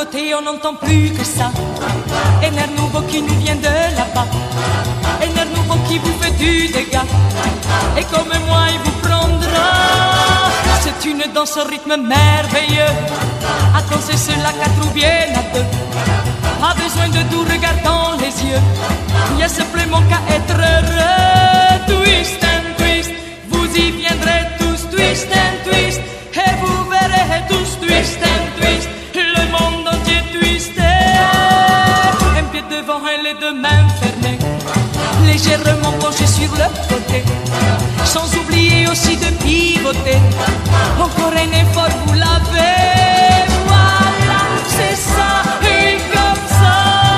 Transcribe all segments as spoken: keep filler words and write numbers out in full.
côté on n'entend plus que ça. Un air nouveau qui nous vient de là-bas. Un air nouveau qui vous fait du dégât. Et comme moi il vous prendra. C'est une danse au rythme merveilleux. À danser cela quatre ou bien à deux. Pas besoin de doux regard dans les yeux. Il y a simplement qu'à être heureux. Twist and twist, vous y viendrez tous. Twist and twist, et vous verrez tous. Twist and twist, le monde entier twisté. Un pied devant et les deux mains fermées, légèrement penché sur le côté, sans oublier aussi de pivoter. Encore un effort, vous l'avez. Voilà, c'est ça, et comme ça.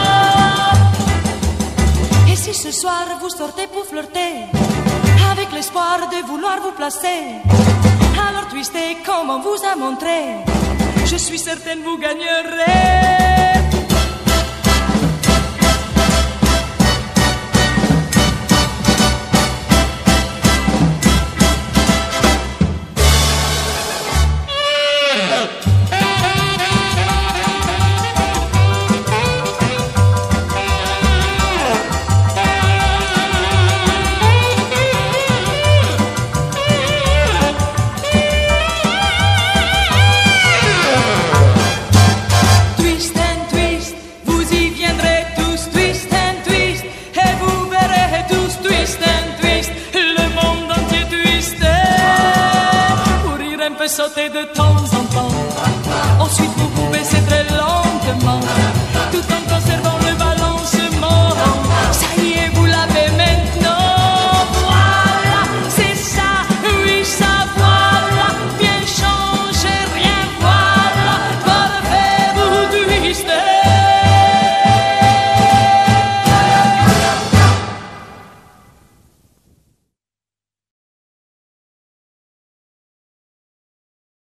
Et si ce soir vous sortez pour flirter, avec l'espoir de vouloir vous placer, alors twistez comme on vous a montré. Je suis certaine vous gagnerez. Sauter de temps